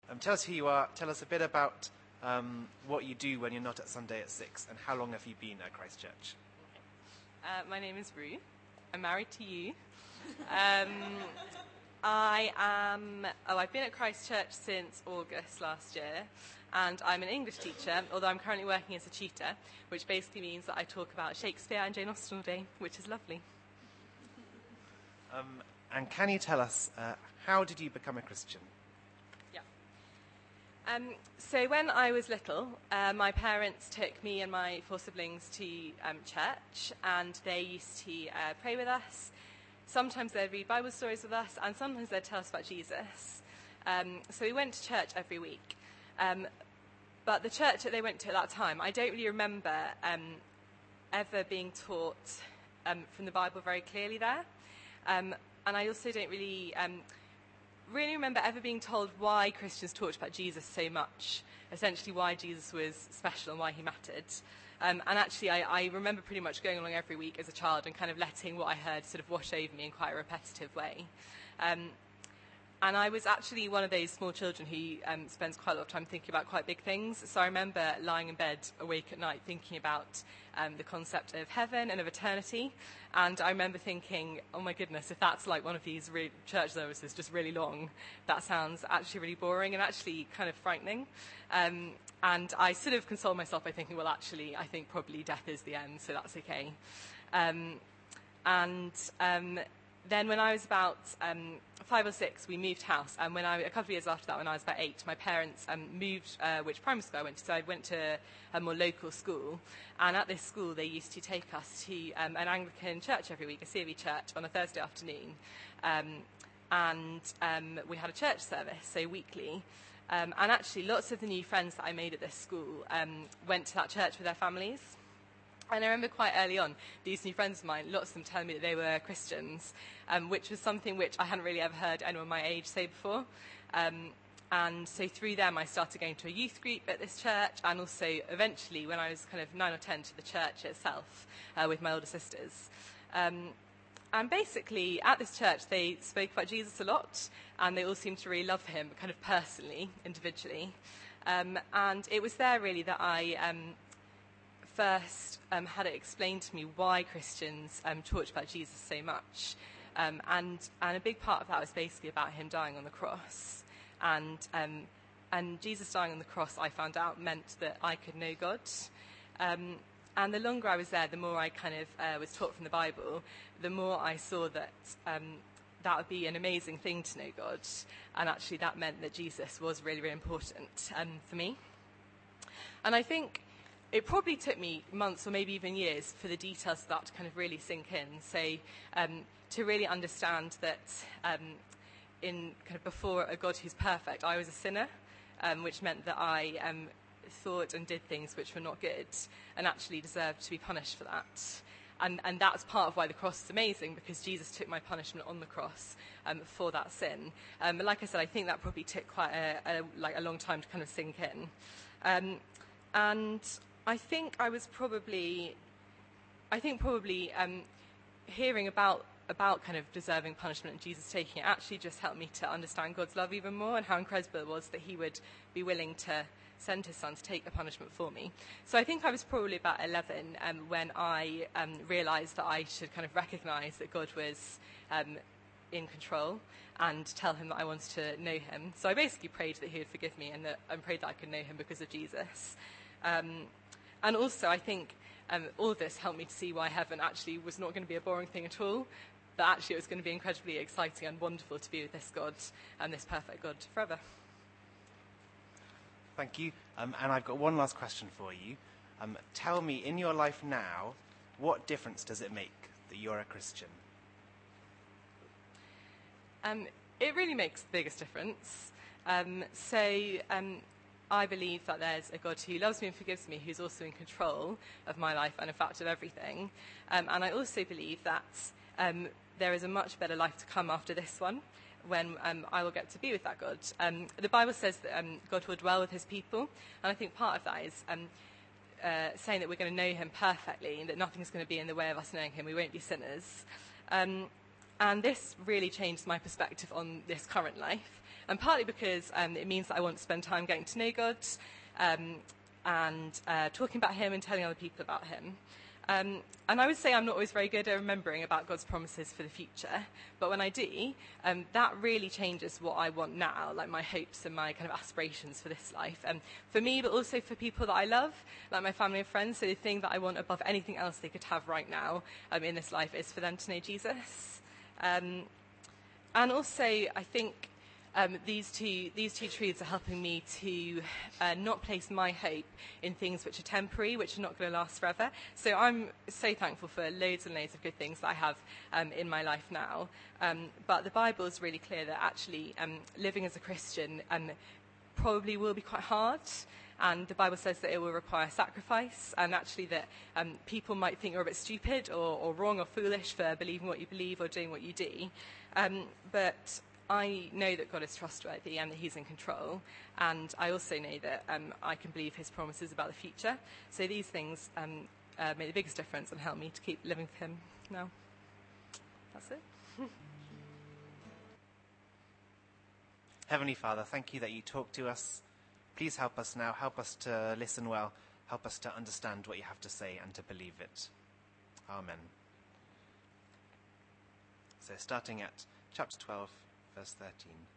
Tell us who you are. Tell us a bit about what you do when you're not at Sunday at 6, and how long have you been at Christ Church? My name is Rue. I'm married to you. I've been at Christ Church since August last year, and I'm an English teacher, although I'm currently working as a tutor, which basically means that I talk about Shakespeare and Jane Austen all day, which is lovely. And can you tell us, how did you become a Christian? So when I was little, my parents took me and my 4 siblings to church, and they used to pray with us. Sometimes they'd read Bible stories with us, and sometimes they'd tell us about Jesus. So we went to church every week. But the church that they went to at that time, I don't really remember ever being taught from the Bible very clearly there. And I also don't really remember ever being told why Christians talked about Jesus so much, essentially why Jesus was special and why he mattered. And actually, I remember pretty much going along every week as a child and kind of letting what I heard sort of wash over me in quite a repetitive way. And I was actually one of those small children who spends quite a lot of time thinking about quite big things. So I remember lying in bed awake at night thinking about the concept of heaven and of eternity. And I remember thinking, oh my goodness, if that's like one of these church services, just really long, that sounds actually really boring and actually kind of frightening. And I sort of consoled myself by thinking, well, actually, I think probably death is the end, so that's okay. Then when I was about 5 or 6, we moved house. And a couple of years after that, when I was about 8, my parents moved which primary school I went to. So I went to a more local school. And at this school, they used to take us to an Anglican church every week, a COV church, on a Thursday afternoon. We had a church service, so weekly. And actually, lots of the new friends that I made at this school went to that church with their families. And I remember quite early on, these new friends of mine, lots of them telling me that they were Christians, which was something which I hadn't really ever heard anyone my age say before. And so through them, I started going to a youth group at this church, and also eventually, when I was kind of 9 or 10, to the church itself with my older sisters. And basically, at this church, they spoke about Jesus a lot, and they all seemed to really love him, kind of personally, individually. And it was there, really, that I first had it explained to me why Christians talked about Jesus so much. And a big part of that was basically about him dying on the cross. And Jesus dying on the cross, I found out, meant that I could know God. And the longer I was there, the more I kind of was taught from the Bible, the more I saw that that would be an amazing thing to know God. And actually that meant that Jesus was really, really important for me. And I think it probably took me months or maybe even years for the details of that to kind of really sink in. So to really understand that in kind of before a God who's perfect, I was a sinner, which meant that I thought and did things which were not good and actually deserved to be punished for that. And that's part of why the cross is amazing, because Jesus took my punishment on the cross for that sin. But like I said, I think that probably took quite a long time to kind of sink in. And I think probably hearing about kind of deserving punishment and Jesus taking it actually just helped me to understand God's love even more, and how incredible it was that he would be willing to send his son to take the punishment for me. So I think I was probably about 11 when I realised that I should kind of recognise that God was in control and tell him that I wanted to know him. So I basically prayed that he would forgive me and prayed that I could know him because of Jesus. And also, I think all of this helped me to see why heaven actually was not going to be a boring thing at all, but actually it was going to be incredibly exciting and wonderful to be with this God and this perfect God forever. Thank you. And I've got one last question for you. Tell me, in your life now, what difference does it make that you're a Christian? It really makes the biggest difference. I believe that there's a God who loves me and forgives me, who's also in control of my life and, in fact, of everything. And I also believe that there is a much better life to come after this one, when I will get to be with that God. The Bible says that God will dwell with his people, and I think part of that is saying that we're going to know him perfectly, and that nothing's going to be in the way of us knowing him. We won't be sinners. And this really changed my perspective on this current life. and partly because it means that I want to spend time getting to know God and talking about him and telling other people about him. And I would say I'm not always very good at remembering about God's promises for the future, but when I do, that really changes what I want now, like my hopes and my kind of aspirations for this life. For me, but also for people that I love, like my family and friends. So the thing that I want above anything else they could have right now in this life is for them to know Jesus. And also, I think these two truths are helping me to not place my hope in things which are temporary, which are not going to last forever. So I'm so thankful for loads and loads of good things that I have in my life now. But the Bible is really clear that actually living as a Christian probably will be quite hard. And the Bible says that it will require sacrifice, and actually that people might think you're a bit stupid or wrong or foolish for believing what you believe or doing what you do. But I know that God is trustworthy and that he's in control, and I also know that I can believe his promises about the future. So these things make the biggest difference and help me to keep living for him now. That's it. Heavenly Father, thank you that you talk to us. Please help us now. Help us to listen well. Help us to understand what you have to say and to believe it. Amen. So starting at chapter 12, verse 13.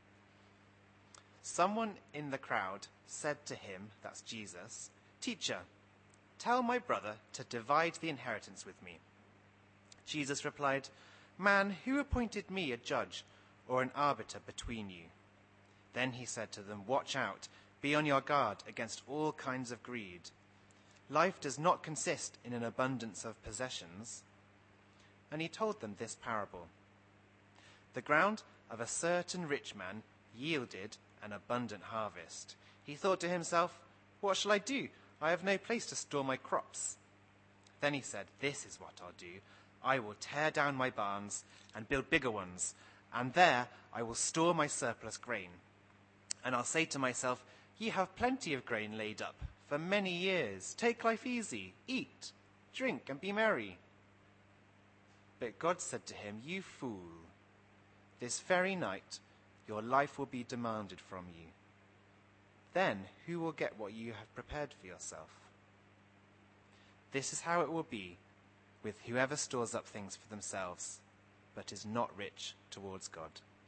Someone in the crowd said to him, that's Jesus, "Teacher, tell my brother to divide the inheritance with me." Jesus replied, "Man, who appointed me a judge or an arbiter between you?" Then he said to them, "Watch out, be on your guard against all kinds of greed. Life does not consist in an abundance of possessions." And he told them this parable. The ground of a certain rich man yielded an abundant harvest. He thought to himself, "What shall I do? I have no place to store my crops." Then he said, "This is what I'll do. I will tear down my barns and build bigger ones, and there I will store my surplus grain. And I'll say to myself, ye have plenty of grain laid up for many years. Take life easy, eat, drink, and be merry." But God said to him, "You fool, this very night your life will be demanded from you. Then who will get what you have prepared for yourself? This is how it will be with whoever stores up things for themselves, but is not rich towards God."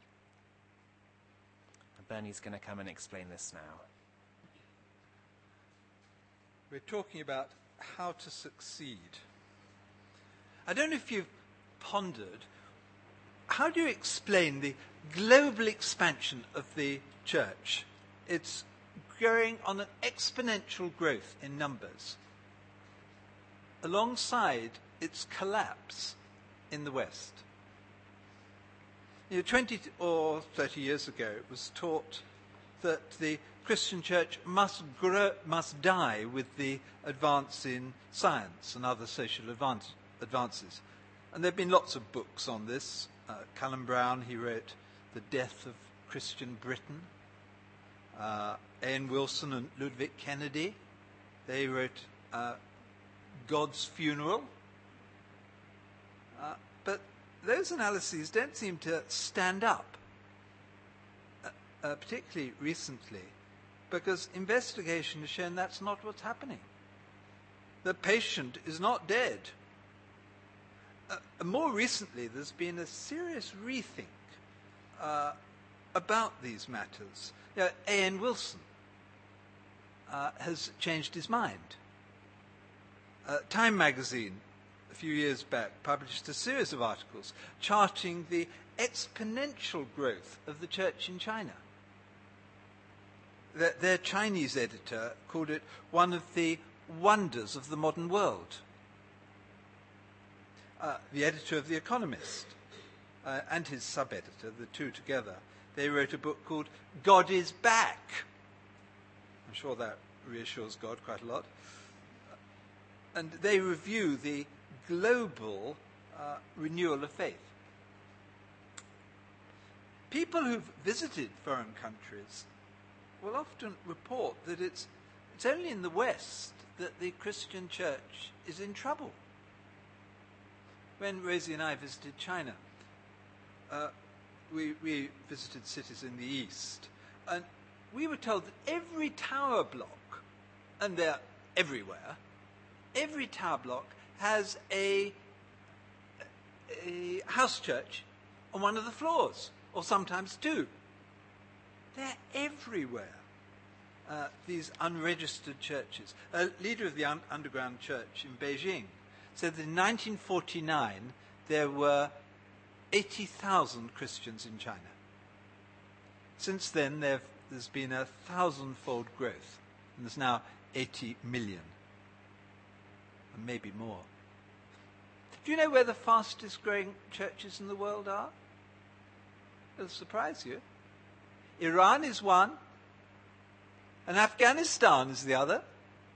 And Bernie's going to come and explain this now. We're talking about how to succeed. I don't know if you've pondered, how do you explain the global expansion of the church? It's growing on an exponential growth in numbers, alongside its collapse in the West. 20 or 30 years ago, it was taught that the Christian church must die with the advance in science and other social advances. And there have been lots of books on this. Callum Brown, he wrote The Death of Christian Britain. Ian Wilson and Ludwig Kennedy, they wrote God's Funeral. But those analyses don't seem to stand up, particularly recently, because investigation has shown that's not what's happening. The patient is not dead. More recently, there's been a serious rethink about these matters. Ian Wilson has changed his mind. Time magazine, a few years back, published a series of articles charting the exponential growth of the church in China. Their Chinese editor called it one of the wonders of the modern world. The editor of The Economist and his sub-editor, the two together, they wrote a book called God is Back. I'm sure that reassures God quite a lot. And they review the global renewal of faith. People who've visited foreign countries will often report that it's only in the West that the Christian church is in trouble. When Rosie and I visited China, we visited cities in the East, And we were told that every tower block, and they're everywhere, every tower block has a house church on one of the floors, or sometimes two. They're everywhere, these unregistered churches. A leader of the underground church in Beijing said that in 1949 there were 80,000 Christians in China. Since then, there's been a 1,000-fold growth, and there's now 80 million, and maybe more. Do you know where the fastest growing churches in the world are? It'll surprise you. Iran is one, and Afghanistan is the other.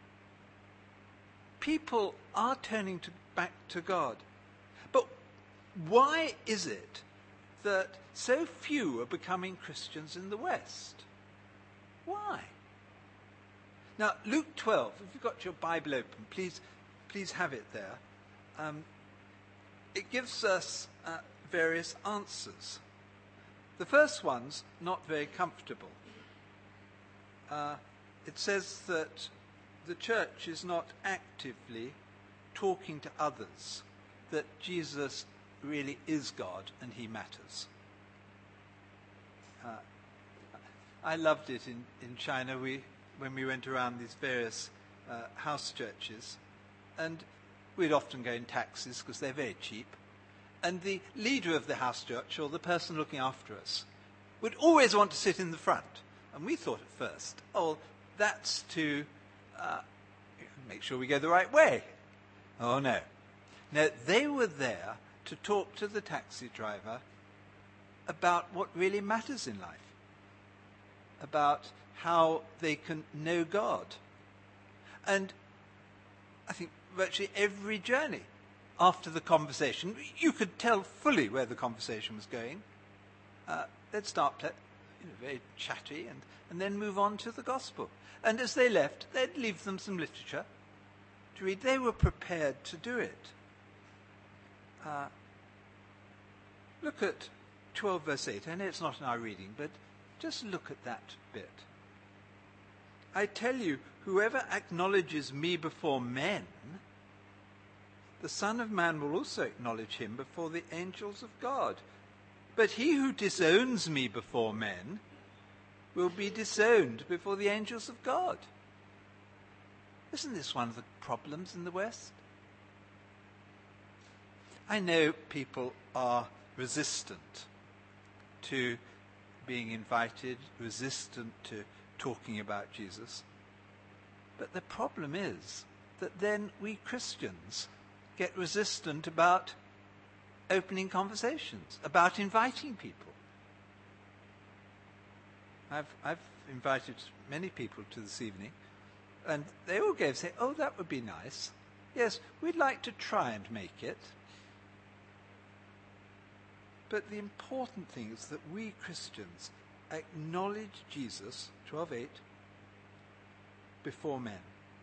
People are turning back to God. But why is it that so few are becoming Christians in the West? Why? Now, Luke 12, if you've got your Bible open, please have it there. It gives us various answers. The first one's not very comfortable. It says that the church is not actively talking to others, that Jesus really is God and he matters. I loved it in China when we went around these various house churches, and we'd often go in taxis because they're very cheap. And the leader of the house church, or the person looking after us, would always want to sit in the front. And we thought at first, oh, that's to make sure we go the right way. Oh, no. No, they were there to talk to the taxi driver about what really matters in life, about how they can know God. And I think virtually every journey after the conversation, you could tell fully where the conversation was going. They'd start very chatty and then move on to the gospel. And as they left, they'd leave them some literature to read. They were prepared to do it. Look at 12 verse 8. I know it's not in our reading, but just look at that bit. I tell you, whoever acknowledges me before men, the Son of Man will also acknowledge him before the angels of God. But he who disowns me before men will be disowned before the angels of God. Isn't this one of the problems in the West? I know people are resistant to being invited, resistant to talking about Jesus. But the problem is that then we Christians get resistant about opening conversations, about inviting people. I've invited many people to this evening, and they all say, oh, that would be nice. Yes, we'd like to try and make it. But the important thing is that we Christians acknowledge Jesus, 12:8, before men.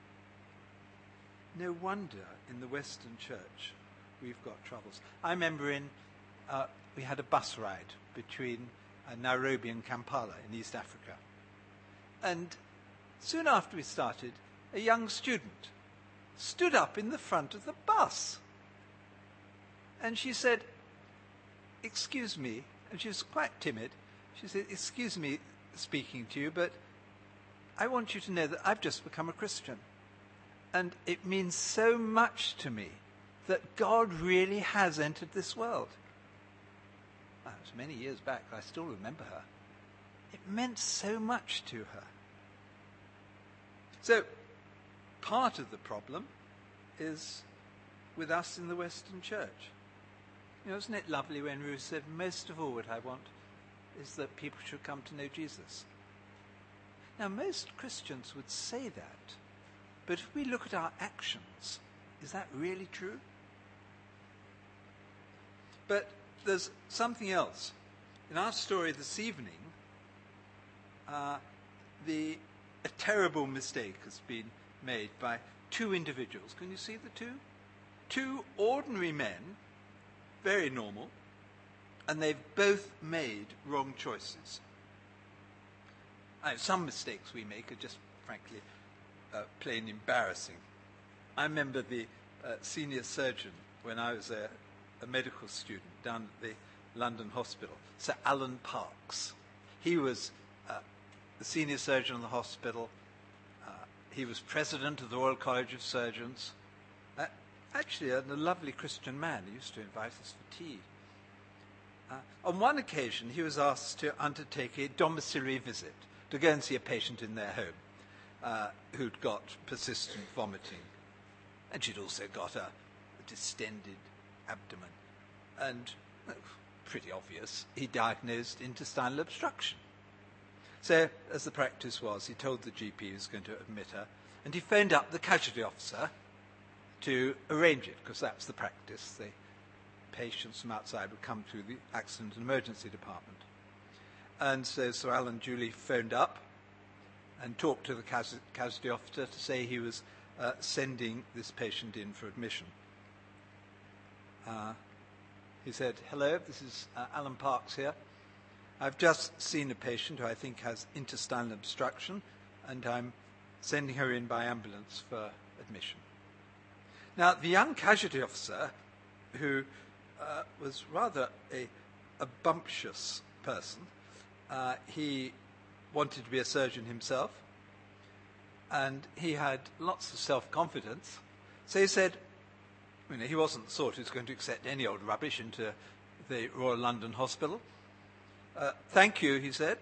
No wonder in the Western church we've got troubles. I remember we had a bus ride between Nairobi and Kampala in East Africa. And soon after we started, a young student stood up in the front of the bus. And she said, excuse me, and she was quite timid. She said, excuse me speaking to you, but I want you to know that I've just become a Christian. And it means so much to me that God really has entered this world. That was many years back. I still remember her. It meant so much to her. So, part of the problem is with us in the Western church. You know, isn't it lovely when Ruth said, most of all what I want is that people should come to know Jesus? Now, most Christians would say that, but if we look at our actions, is that really true? But there's something else. In our story this evening, a terrible mistake has been made by two individuals. Can you see the two? Two ordinary men, very normal, and they've both made wrong choices. Some mistakes we make are just, frankly, plain embarrassing. I remember the senior surgeon when I was a medical student down at the London Hospital, Sir Alan Parkes. He was the senior surgeon of the hospital. He was president of the Royal College of Surgeons. Actually, a lovely Christian man. He used to invite us for tea. On one occasion, he was asked to undertake a domiciliary visit, to go and see a patient in their home who'd got persistent vomiting. And she'd also got a distended abdomen. And, pretty obvious, he diagnosed intestinal obstruction. So, as the practice was, he told the GP he was going to admit her, and he phoned up the casualty officer to arrange it, because that's the practice. The patients from outside would come through the accident and emergency department. And so Sir Alan duly phoned up and talked to the casualty officer to say he was sending this patient in for admission. He said, "Hello, this is Alan Parkes here. I've just seen a patient who I think has intestinal obstruction, and I'm sending her in by ambulance for admission." Now, the young casualty officer, who was rather a bumptious person, he wanted to be a surgeon himself, and he had lots of self-confidence. So he said, he wasn't the sort who's going to accept any old rubbish into the Royal London Hospital. "Thank you," he said.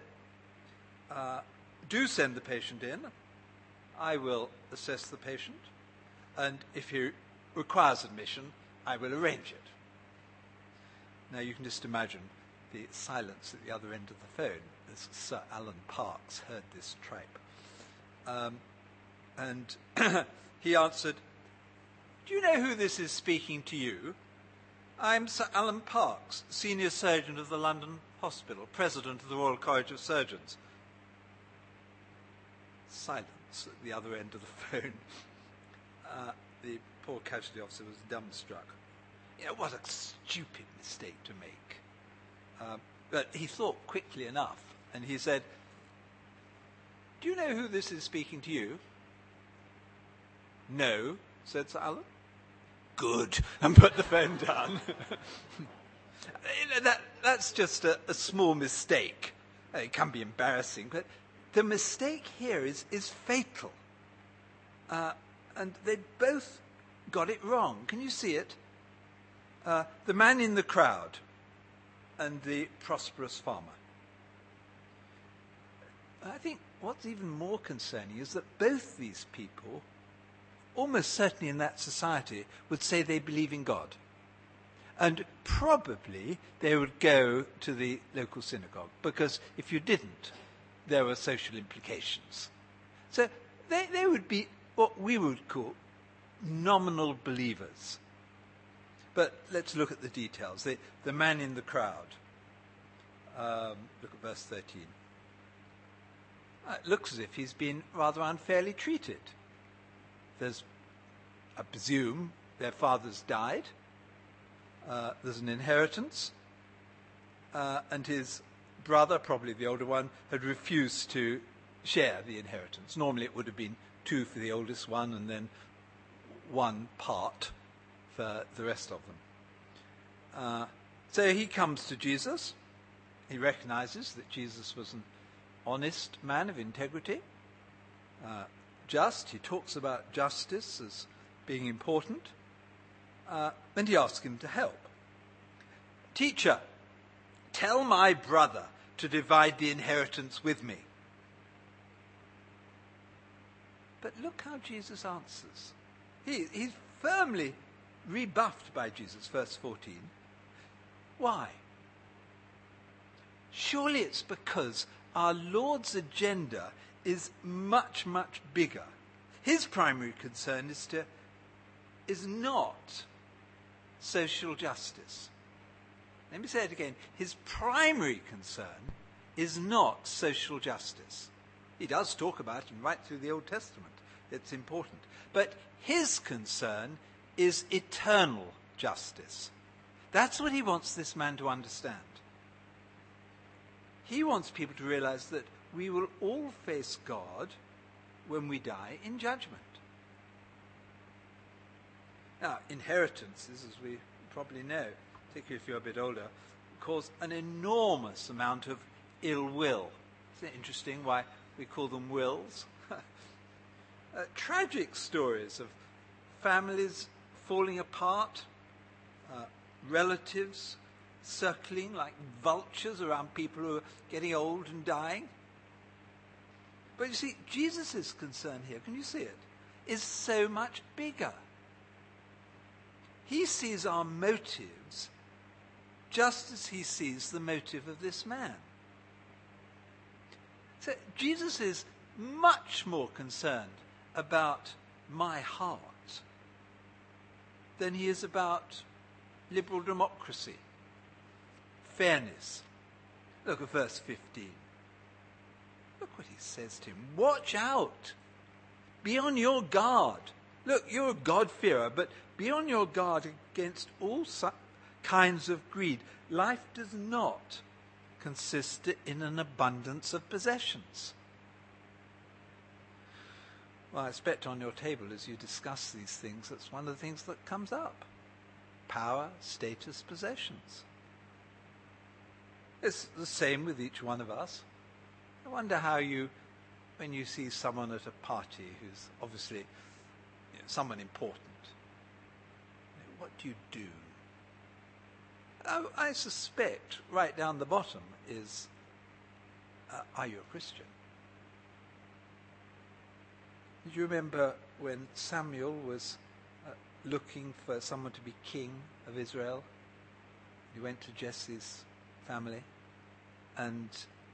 "Do send the patient in. I will assess the patient, and if he requires admission, I will arrange it." Now you can just imagine the silence at the other end of the phone as Sir Alan Parkes heard this tripe. And he answered, "Do you know who this is speaking to you? I'm Sir Alan Parkes, senior surgeon of the London Hospital, president of the Royal College of Surgeons." Silence at the other end of the phone. The poor casualty officer was dumbstruck. What a stupid mistake to make. But he thought quickly enough, and he said, "Do you know who this is speaking to you?" "No," said Sir Alan. "Good," and put the phone down. That's just a small mistake. It can be embarrassing, but the mistake here is fatal. And they both got it wrong. Can you see it? The man in the crowd and the prosperous farmer. I think what's even more concerning is that both these people, almost certainly in that society, would say they believe in God. And probably they would go to the local synagogue, because if you didn't, there were social implications. So they would be what we would call nominal believers. But let's look at the details. The man in the crowd. Look at verse 13. It looks as if he's been rather unfairly treated. I presume, their fathers died. There's an inheritance. And his brother, probably the older one, had refused to share the inheritance. Normally it would have been 2 for the oldest one and then 1 part for the rest of them. So he comes to Jesus. He recognizes that Jesus was an honest man of integrity, just. He talks about justice as being important. And he asks him to help. "Teacher, tell my brother to divide the inheritance with me." But look how Jesus answers. He's firmly rebuffed by Jesus, verse 14. Why? Surely it's because our Lord's agenda is much, much bigger. His primary concern is not social justice. Let me say it again. His primary concern is not social justice. He does talk about it right through the Old Testament. It's important. But his concern is eternal justice. That's what he wants this man to understand. He wants people to realize that we will all face God when we die in judgment. Now, inheritances, as we probably know, particularly if you're a bit older, cause an enormous amount of ill will. Isn't it interesting why we call them wills? Tragic stories of families falling apart, relatives circling like vultures around people who are getting old and dying. But you see, Jesus' concern here, can you see it, is so much bigger. He sees our motives just as he sees the motive of this man. So Jesus is much more concerned about my heart than he is about liberal democracy, fairness. Look at verse 15. Look what he says to him. Watch out. Be on your guard. Look, you're a God-fearer, but be on your guard against all kinds of greed. Life does not consist in an abundance of possessions. Well, I expect on your table as you discuss these things, that's one of the things that comes up. Power, status, possessions. It's the same with each one of us. I wonder how you, when you see someone at a party who's obviously someone important, what do you do? I suspect right down the bottom is, are you a Christian? Do you remember when Samuel was looking for someone to be king of Israel? He went to Jesse's family and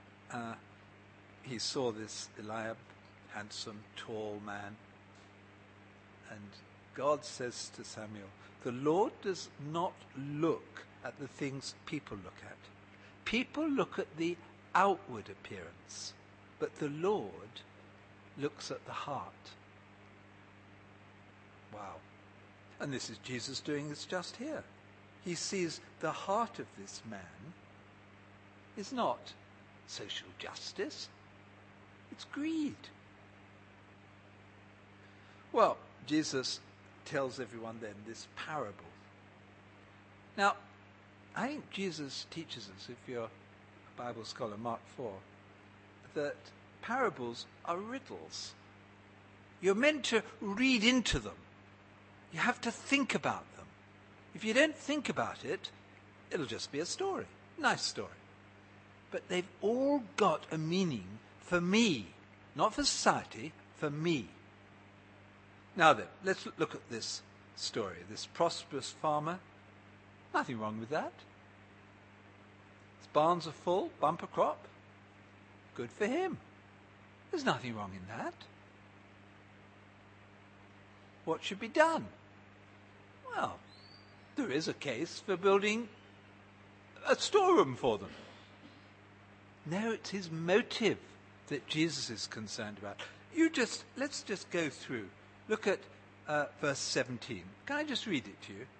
he saw this Eliab, handsome, tall man. And God says to Samuel, the Lord does not look at the things people look at. People look at the outward appearance, but the Lord looks at the heart. Wow. And this is Jesus doing this just here. He sees the heart of this man is not social justice, it's greed. Well, Jesus tells everyone then this parable. Now, I think Jesus teaches us, if you're a Bible scholar, Mark 4, that parables are riddles. You're meant to read into them. You have to think about them. If you don't think about it, it'll just be a story. Nice story. But they've all got a meaning for me. Not for society, for me. Now then, let's look at this story. This prosperous farmer. Nothing wrong with that. His barns are full, bumper crop. Good for him. There's nothing wrong in that. What should be done? Well, there is a case for building a storeroom for them. No, it's his motive that Jesus is concerned about. Let's just go through. Look at verse 17. Can I just read it to you?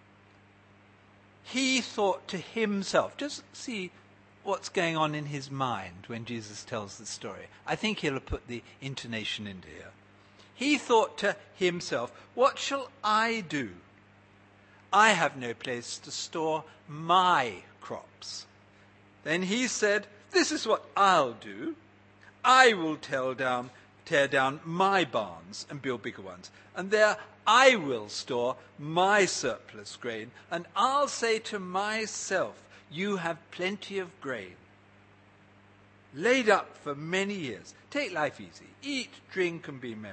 He thought to himself. Just see what's going on in his mind when Jesus tells the story. I think he'll have put the intonation into here. He thought to himself, what shall I do? I have no place to store my crops. Then he said, this is what I'll do. I will tear down my barns and build bigger ones. And there I will store my surplus grain. And I'll say to myself, you have plenty of grain, laid up for many years. Take life easy. Eat, drink, and be merry.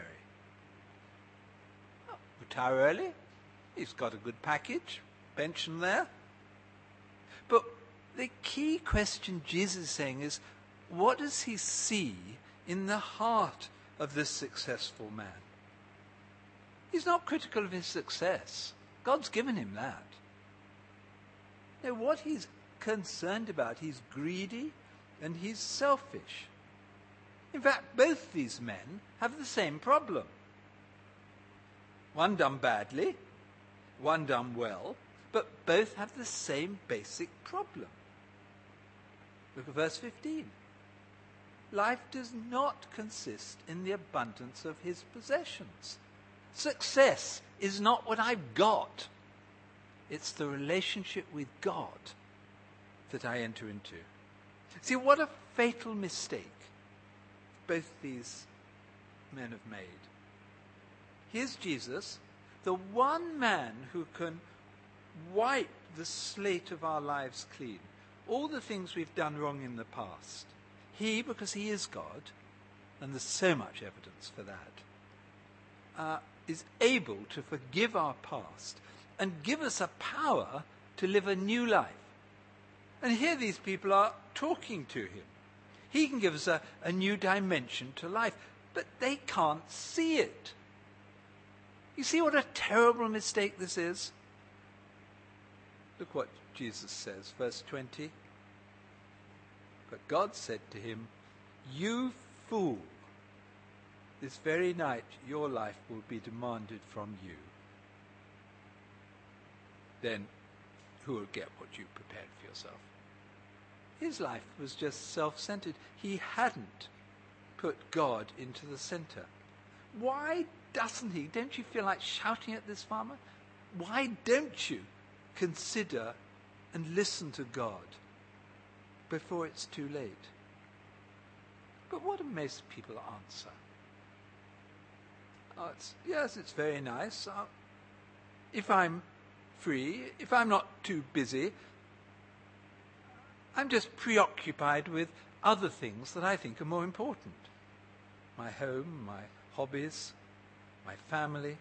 Oh, retire early. He's got a good package, pension there. But the key question Jesus is saying is, what does he see in the heart of this successful man? He's not critical of his success. God's given him that. No, what he's concerned about, he's greedy and he's selfish. In fact, both these men have the same problem. One done badly, one done well, but both have the same basic problem. Look at verse 15. life does not consist in the abundance of his possessions. Success is not what I've got. It's the relationship with God that I enter into. See, what a fatal mistake both these men have made. Here's Jesus, the one man who can wipe the slate of our lives clean. All the things we've done wrong in the past. He, because he is God, and there's so much evidence for that, is able to forgive our past and give us a power to live a new life. And here these people are talking to him. He can give us a new dimension to life, but they can't see it. You see what a terrible mistake this is? Look what Jesus says, verse 20. But God said to him, "You fool, this very night your life will be demanded from you. Then who will get what you prepared for yourself?" His life was just self-centered. He hadn't put God into the center. Why doesn't he? Don't you feel like shouting at this farmer? Why don't you consider and listen to God before it's too late? But what do most people answer? Yes, it's very nice. If I'm free, if I'm not too busy, I'm just preoccupied with other things that I think are more important. My home, my hobbies, my family.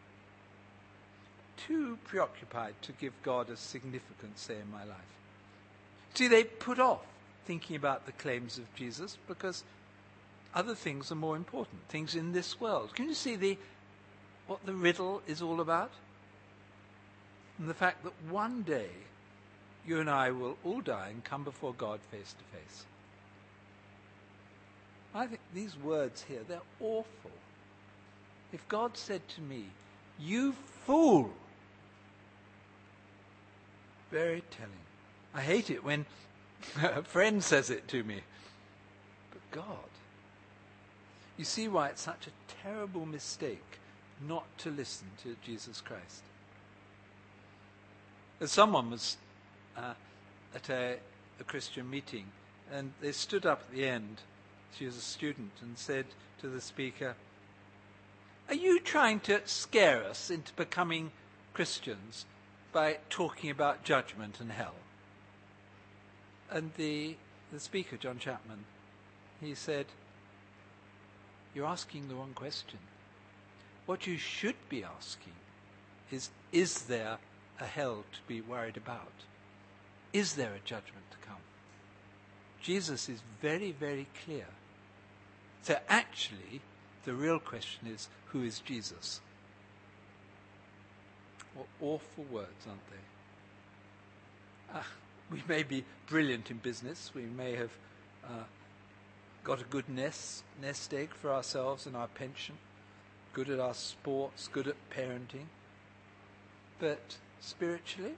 Too preoccupied to give God a significant say in my life. See, they put off thinking about the claims of Jesus because other things are more important, things in this world. Can you see what the riddle is all about? And the fact that one day you and I will all die and come before God face to face. I think these words here, they're awful. If God said to me, "You fool," very telling. I hate it when a friend says it to me. But God, you see why it's such a terrible mistake not to listen to Jesus Christ. Someone was at a Christian meeting, and they stood up at the end. She was a student, and said to the speaker, "Are you trying to scare us into becoming Christians by talking about judgment and hell?" And the speaker, John Chapman, he said, "You're asking the wrong question. What you should be asking is there a hell to be worried about? Is there a judgment to come?" Jesus is very, very clear. So actually, the real question is, who is Jesus? What awful words, aren't they? We may be brilliant in business. We may have got a good nest egg for ourselves and our pension, good at our sports, good at parenting. But spiritually,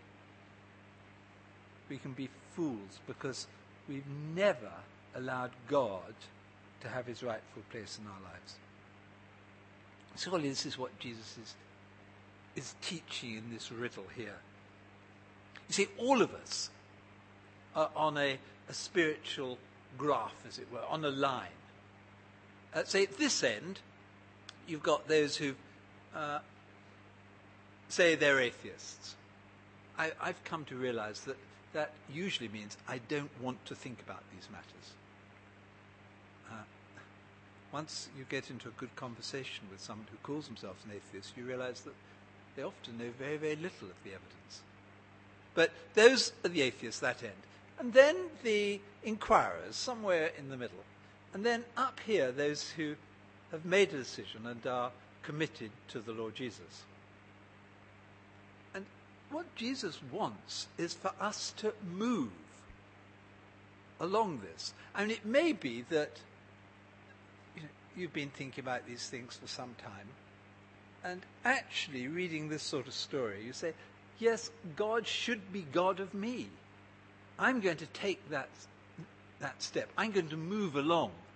we can be fools because we've never allowed God to have his rightful place in our lives. Surely this is what Jesus is teaching in this riddle here. You see, all of us are on a spiritual graph, as it were, on a line. Say at this end, you've got those who say they're atheists. I've come to realize that usually means I don't want to think about these matters. Once you get into a good conversation with someone who calls themselves an atheist, you realize that they often know very, very little of the evidence. But those are the atheists, that end. And then the inquirers, somewhere in the middle. And then up here, those who have made a decision and are committed to the Lord Jesus. And what Jesus wants is for us to move along this. And it may be that you've been thinking about these things for some time, and actually reading this sort of story, you say, yes, God should be God of me. I'm going to take that step. I'm going to move along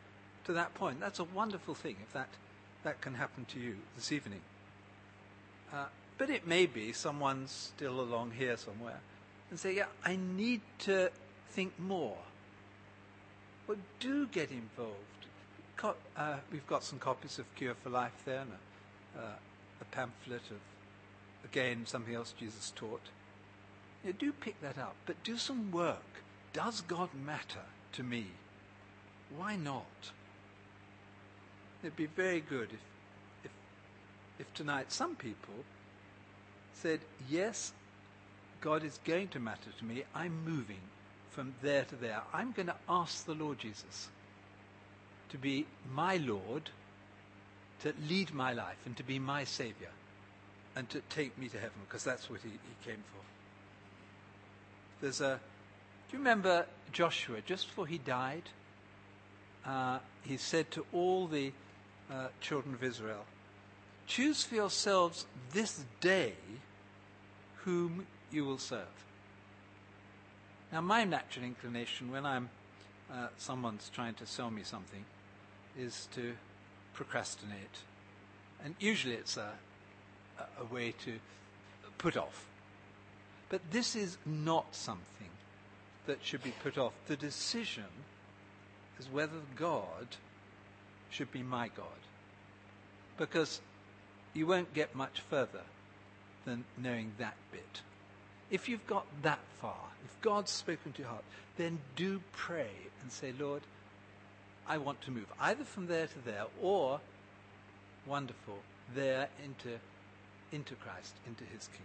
to that point. That's a wonderful thing if that can happen to you this evening. But it may be someone's still along here somewhere and say, yeah, I need to think more. Well, do get involved. We've got some copies of Cure for Life there and a pamphlet of, again, something else Jesus taught. Yeah, do pick that up, but do some work. Does God matter to me? Why not? It'd be very good if tonight some people said, yes, God is going to matter to me. I'm moving from there to there. I'm going to ask the Lord Jesus to be my Lord, to lead my life and to be my Saviour and to take me to heaven, because that's what he came for. Do you remember Joshua, just before he died, he said to all the children of Israel, choose for yourselves this day whom you will serve. Now, my natural inclination when someone's trying to sell me something is to procrastinate. And usually it's a way to put off. But this is not something that should be put off. The decision is whether God should be my God. Because you won't get much further than knowing that bit. If you've got that far, if God's spoken to your heart, then do pray and say, Lord, I want to move either from there to there, or, wonderful, there into Christ, into his kingdom.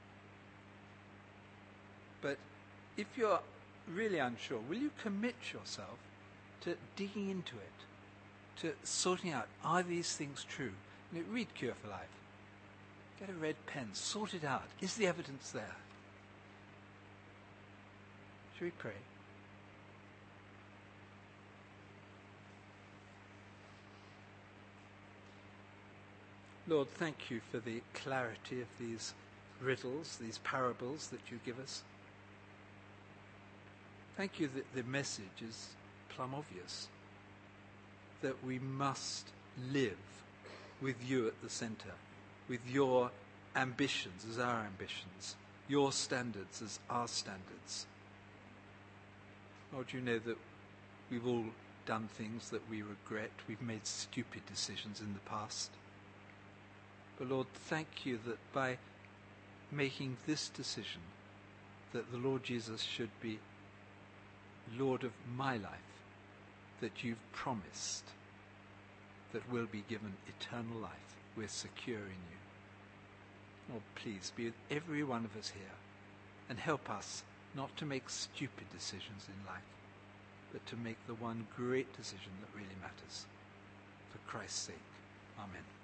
But if you're really unsure, will you commit yourself to digging into it, to sorting out, are these things true? Read Cure for Life. Get a red pen, sort it out. Is the evidence there? Shall we pray? Lord, thank you for the clarity of these riddles, these parables that you give us. Thank you that the message is plumb obvious, that we must live with you at the centre, with your ambitions as our ambitions, your standards as our standards. Lord, you know that we've all done things that we regret. We've made stupid decisions in the past. But Lord, thank you that by making this decision, that the Lord Jesus should be Lord of my life, that you've promised that we'll be given eternal life. We're secure in you. Lord, please be with every one of us here and help us not to make stupid decisions in life, but to make the one great decision that really matters. For Christ's sake. Amen.